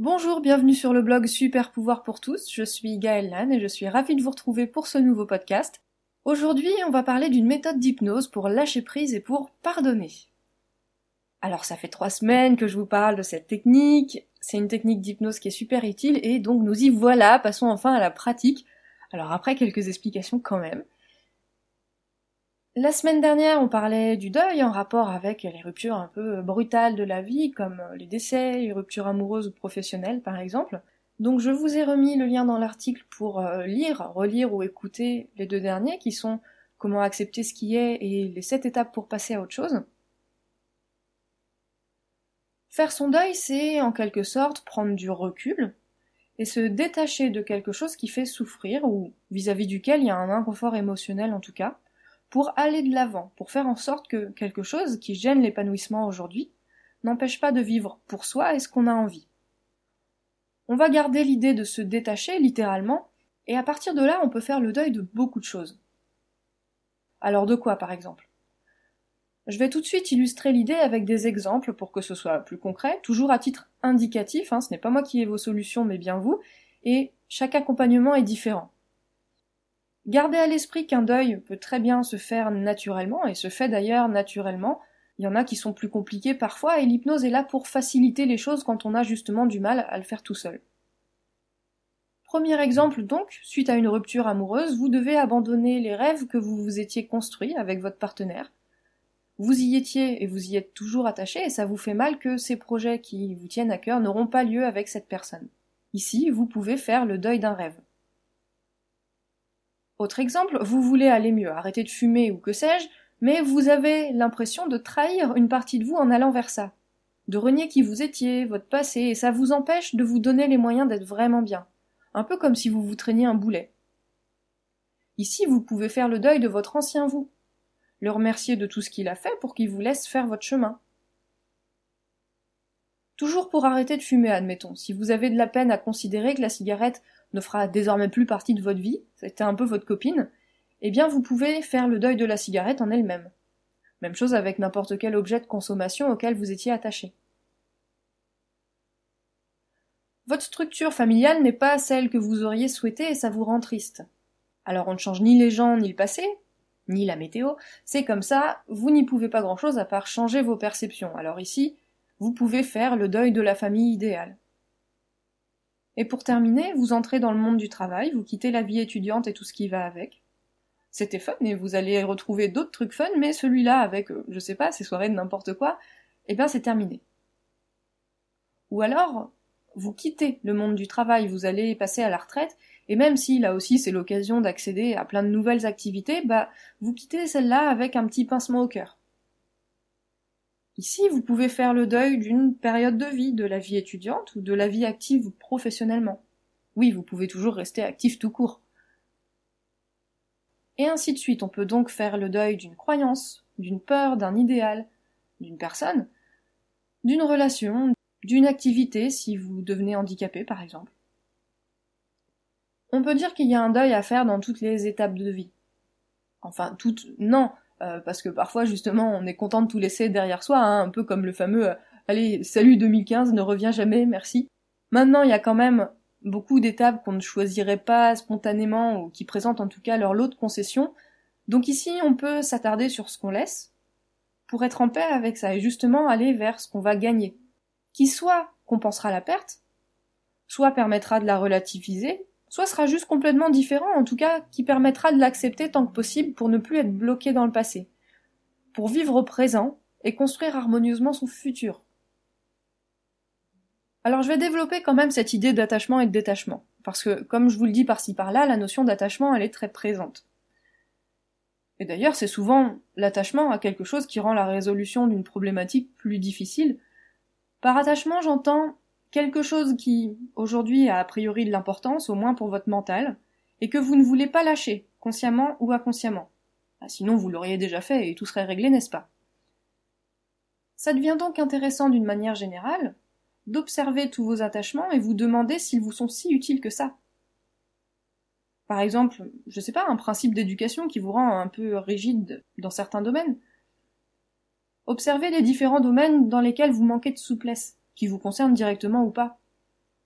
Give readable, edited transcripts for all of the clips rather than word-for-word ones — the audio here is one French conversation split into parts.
Bonjour, bienvenue sur le blog Super Pouvoir pour tous, je suis Gaëlle Lannes et je suis ravie de vous retrouver pour ce nouveau podcast. Aujourd'hui, on va parler d'une méthode d'hypnose pour lâcher prise et pour pardonner. Alors ça fait 3 semaines que je vous parle de cette technique, c'est une technique d'hypnose qui est super utile et donc nous y voilà, passons enfin à la pratique. Alors après quelques explications quand même. La semaine dernière, on parlait du deuil en rapport avec les ruptures un peu brutales de la vie, comme les décès, les ruptures amoureuses ou professionnelles par exemple. Donc je vous ai remis le lien dans l'article pour lire, relire ou écouter les 2 derniers, qui sont Comment accepter ce qui est et les 7 étapes pour passer à autre chose. Faire son deuil, c'est en quelque sorte prendre du recul et se détacher de quelque chose qui fait souffrir ou vis-à-vis duquel il y a un inconfort émotionnel en tout cas, pour aller de l'avant, pour faire en sorte que quelque chose qui gêne l'épanouissement aujourd'hui n'empêche pas de vivre pour soi et ce qu'on a envie. On va garder l'idée de se détacher, littéralement, et à partir de là, on peut faire le deuil de beaucoup de choses. Alors de quoi, par exemple ? Je vais tout de suite illustrer l'idée avec des exemples pour que ce soit plus concret, toujours à titre indicatif, ce n'est pas moi qui ai vos solutions, mais bien vous, et chaque accompagnement est différent. Gardez à l'esprit qu'un deuil peut très bien se faire naturellement, et se fait d'ailleurs naturellement. Il y en a qui sont plus compliqués parfois, et l'hypnose est là pour faciliter les choses quand on a justement du mal à le faire tout seul. Premier exemple donc, suite à une rupture amoureuse, vous devez abandonner les rêves que vous vous étiez construits avec votre partenaire. Vous y étiez et vous y êtes toujours attaché, et ça vous fait mal que ces projets qui vous tiennent à cœur n'auront pas lieu avec cette personne. Ici, vous pouvez faire le deuil d'un rêve. Autre exemple, vous voulez aller mieux, arrêter de fumer ou que sais-je, mais vous avez l'impression de trahir une partie de vous en allant vers ça. De renier qui vous étiez, votre passé, et ça vous empêche de vous donner les moyens d'être vraiment bien. Un peu comme si vous vous traîniez un boulet. Ici, vous pouvez faire le deuil de votre ancien vous. Le remercier de tout ce qu'il a fait pour qu'il vous laisse faire votre chemin. Toujours pour arrêter de fumer, admettons. Si vous avez de la peine à considérer que la cigarette ne fera désormais plus partie de votre vie, c'était un peu votre copine, eh bien vous pouvez faire le deuil de la cigarette en elle-même. Même chose avec n'importe quel objet de consommation auquel vous étiez attaché. Votre structure familiale n'est pas celle que vous auriez souhaitée et ça vous rend triste. Alors on ne change ni les gens ni le passé, ni la météo, c'est comme ça, vous n'y pouvez pas grand-chose à part changer vos perceptions. Alors ici, vous pouvez faire le deuil de la famille idéale. Et pour terminer, vous entrez dans le monde du travail, vous quittez la vie étudiante et tout ce qui va avec. C'était fun et vous allez retrouver d'autres trucs fun, mais celui-là avec, je sais pas, ces soirées de n'importe quoi, eh bien c'est terminé. Ou alors, vous quittez le monde du travail, vous allez passer à la retraite, et même si là aussi c'est l'occasion d'accéder à plein de nouvelles activités, vous quittez celle-là avec un petit pincement au cœur. Ici, vous pouvez faire le deuil d'une période de vie, de la vie étudiante ou de la vie active professionnellement. Oui, vous pouvez toujours rester actif tout court. Et ainsi de suite, on peut donc faire le deuil d'une croyance, d'une peur, d'un idéal, d'une personne, d'une relation, d'une activité si vous devenez handicapé par exemple. On peut dire qu'il y a un deuil à faire dans toutes les étapes de vie. Enfin, toutes, non, parce que parfois justement on est content de tout laisser derrière soi, un peu comme le fameux allez, salut 2015, ne reviens jamais, merci. Maintenant, il y a quand même beaucoup d'étapes qu'on ne choisirait pas spontanément, ou qui présentent en tout cas leur lot de concessions. Donc ici, on peut s'attarder sur ce qu'on laisse, pour être en paix avec ça, et justement aller vers ce qu'on va gagner, qui soit compensera la perte, soit permettra de la relativiser, soit sera juste complètement différent, en tout cas qui permettra de l'accepter tant que possible pour ne plus être bloqué dans le passé, pour vivre au présent et construire harmonieusement son futur. Alors je vais développer quand même cette idée d'attachement et de détachement, parce que comme je vous le dis par-ci par-là, la notion d'attachement elle est très présente. Et d'ailleurs c'est souvent l'attachement à quelque chose qui rend la résolution d'une problématique plus difficile. Par attachement j'entends quelque chose qui, aujourd'hui, a priori de l'importance, au moins pour votre mental, et que vous ne voulez pas lâcher, consciemment ou inconsciemment. Sinon vous l'auriez déjà fait et tout serait réglé, n'est-ce pas ? Ça devient donc intéressant d'une manière générale, d'observer tous vos attachements et vous demander s'ils vous sont si utiles que ça. Par exemple, je sais pas, un principe d'éducation qui vous rend un peu rigide dans certains domaines. Observez les différents domaines dans lesquels vous manquez de souplesse, qui vous concernent directement ou pas.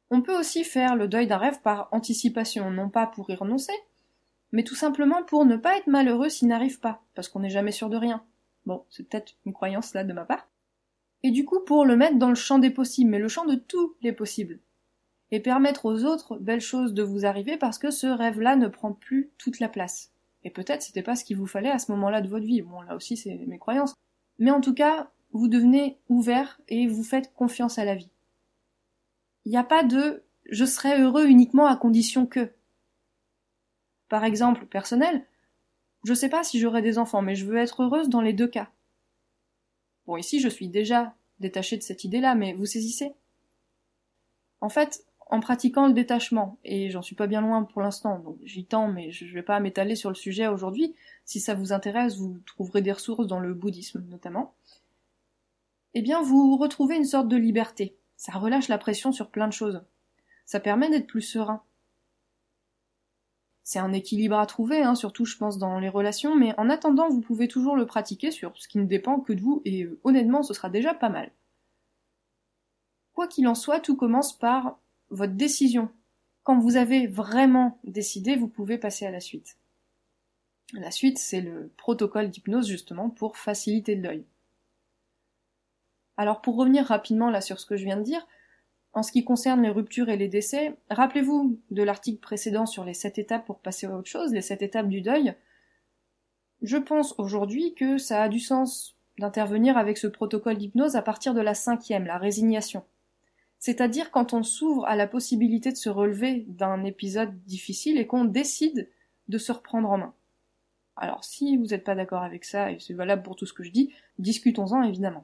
On peut aussi faire le deuil d'un rêve par anticipation, non pas pour y renoncer, mais tout simplement pour ne pas être malheureux s'il n'arrive pas, parce qu'on n'est jamais sûr de rien. Bon, c'est peut-être une croyance là de ma part. Et du coup pour le mettre dans le champ des possibles, mais le champ de tous les possibles. Et permettre aux autres belles choses de vous arriver parce que ce rêve-là ne prend plus toute la place. Et peut-être c'était pas ce qu'il vous fallait à ce moment-là de votre vie. Bon, là aussi c'est mes croyances. Mais en tout cas, vous devenez ouvert et vous faites confiance à la vie. Il n'y a pas de je serai heureux uniquement à condition que. Par exemple, personnel, je sais pas si j'aurai des enfants, mais je veux être heureuse dans les deux cas. Bon, ici je suis déjà détachée de cette idée-là, mais vous saisissez? En fait, en pratiquant le détachement, et j'en suis pas bien loin pour l'instant, donc j'y tends, mais je vais pas m'étaler sur le sujet aujourd'hui. Si ça vous intéresse, vous trouverez des ressources dans le bouddhisme notamment. Eh bien, vous retrouvez une sorte de liberté. Ça relâche la pression sur plein de choses. Ça permet d'être plus serein. C'est un équilibre à trouver, surtout je pense dans les relations, mais en attendant, vous pouvez toujours le pratiquer sur ce qui ne dépend que de vous, et honnêtement, ce sera déjà pas mal. Quoi qu'il en soit, tout commence par votre décision. Quand vous avez vraiment décidé, vous pouvez passer à la suite. La suite, c'est le protocole d'hypnose justement pour faciliter le deuil. Alors pour revenir rapidement là sur ce que je viens de dire, en ce qui concerne les ruptures et les décès, rappelez-vous de l'article précédent sur les 7 étapes pour passer à autre chose, les 7 étapes du deuil. Je pense aujourd'hui que ça a du sens d'intervenir avec ce protocole d'hypnose à partir de la 5e, la résignation. C'est-à-dire quand on s'ouvre à la possibilité de se relever d'un épisode difficile et qu'on décide de se reprendre en main. Alors si vous n'êtes pas d'accord avec ça, et c'est valable pour tout ce que je dis, discutons-en évidemment.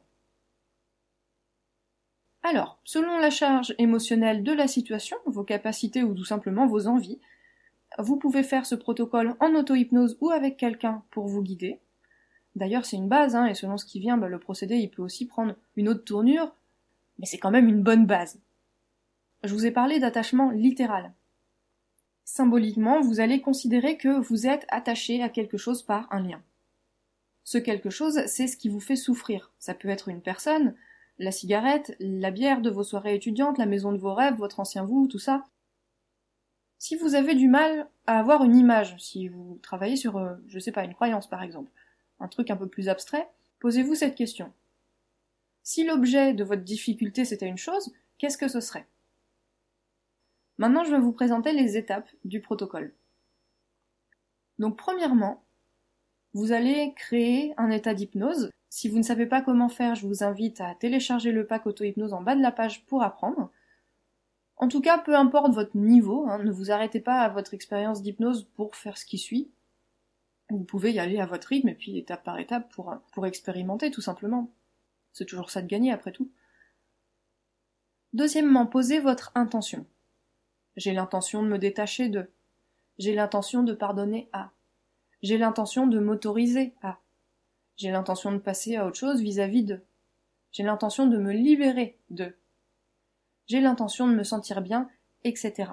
Alors, selon la charge émotionnelle de la situation, vos capacités ou tout simplement vos envies, vous pouvez faire ce protocole en auto-hypnose ou avec quelqu'un pour vous guider. D'ailleurs, c'est une base, et selon ce qui vient, le procédé il peut aussi prendre une autre tournure, mais c'est quand même une bonne base. Je vous ai parlé d'attachement littéral. Symboliquement, vous allez considérer que vous êtes attaché à quelque chose par un lien. Ce quelque chose, c'est ce qui vous fait souffrir. Ça peut être une personne, la cigarette, la bière de vos soirées étudiantes, la maison de vos rêves, votre ancien vous, tout ça. Si vous avez du mal à avoir une image, si vous travaillez sur, je sais pas, une croyance par exemple, un truc un peu plus abstrait, posez-vous cette question. Si l'objet de votre difficulté c'était une chose, qu'est-ce que ce serait? Maintenant, je vais vous présenter les étapes du protocole. Donc, premièrement, vous allez créer un état d'hypnose. Si vous ne savez pas comment faire, je vous invite à télécharger le pack auto-hypnose en bas de la page pour apprendre. En tout cas, peu importe votre niveau, ne vous arrêtez pas à votre expérience d'hypnose pour faire ce qui suit. Vous pouvez y aller à votre rythme et puis étape par étape pour expérimenter tout simplement. C'est toujours ça de gagner après tout. Deuxièmement, posez votre intention. J'ai l'intention de me détacher de. J'ai l'intention de pardonner à. J'ai l'intention de m'autoriser à. J'ai l'intention de passer à autre chose vis-à-vis de. J'ai l'intention de me libérer de. J'ai l'intention de me sentir bien, etc.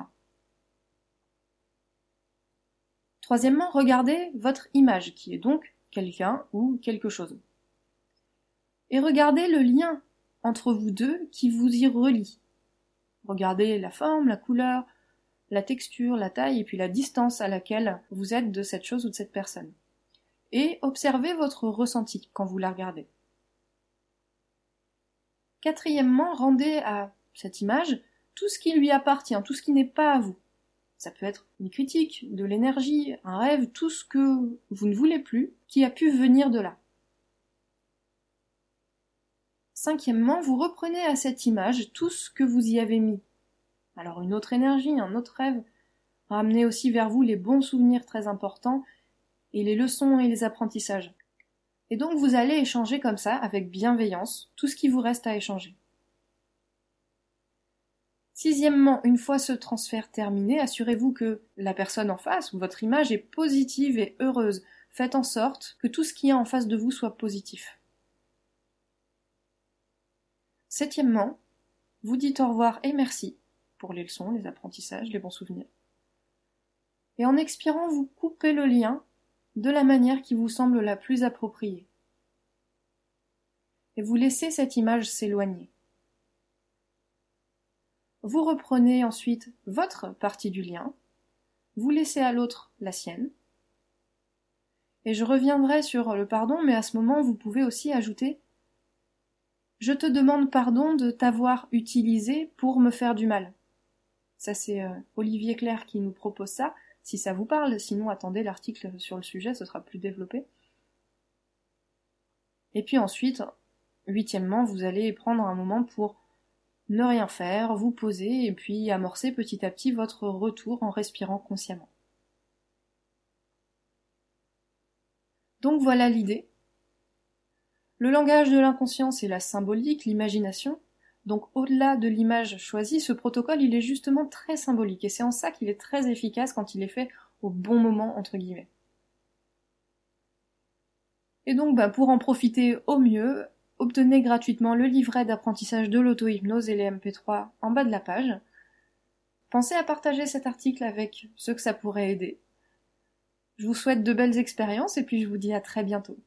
Troisièmement, regardez votre image, qui est donc quelqu'un ou quelque chose. Et regardez le lien entre vous deux qui vous y relie. Regardez la forme, la couleur, la texture, la taille et puis la distance à laquelle vous êtes de cette chose ou de cette personne. Et observez votre ressenti quand vous la regardez. Quatrièmement, rendez à cette image tout ce qui lui appartient, tout ce qui n'est pas à vous. Ça peut être une critique, de l'énergie, un rêve, tout ce que vous ne voulez plus, qui a pu venir de là. Cinquièmement, vous reprenez à cette image tout ce que vous y avez mis. Alors une autre énergie, un autre rêve. Ramenez aussi vers vous les bons souvenirs très importants et les leçons et les apprentissages. Et donc vous allez échanger comme ça, avec bienveillance, tout ce qui vous reste à échanger. Sixièmement, une fois ce transfert terminé, assurez-vous que la personne en face ou votre image est positive et heureuse. Faites en sorte que tout ce qu'il y a en face de vous soit positif. Septièmement, vous dites au revoir et merci pour les leçons, les apprentissages, les bons souvenirs. Et en expirant, vous coupez le lien de la manière qui vous semble la plus appropriée. Et vous laissez cette image s'éloigner. Vous reprenez ensuite votre partie du lien, vous laissez à l'autre la sienne, et je reviendrai sur le pardon, mais à ce moment, vous pouvez aussi ajouter « Je te demande pardon de t'avoir utilisé pour me faire du mal ». Ça, c'est Olivier Clerc qui nous propose ça, si ça vous parle, sinon attendez l'article sur le sujet, ce sera plus développé. Et puis ensuite, huitièmement, vous allez prendre un moment pour ne rien faire, vous poser, et puis amorcer petit à petit votre retour en respirant consciemment. Donc voilà l'idée. Le langage de l'inconscient, c'est la symbolique, l'imagination. Donc au-delà de l'image choisie, ce protocole, il est justement très symbolique, et c'est en ça qu'il est très efficace quand il est fait au bon moment, entre guillemets. Et donc, pour en profiter au mieux, obtenez gratuitement le livret d'apprentissage de l'auto-hypnose et les MP3 en bas de la page. Pensez à partager cet article avec ceux que ça pourrait aider. Je vous souhaite de belles expériences et puis je vous dis à très bientôt.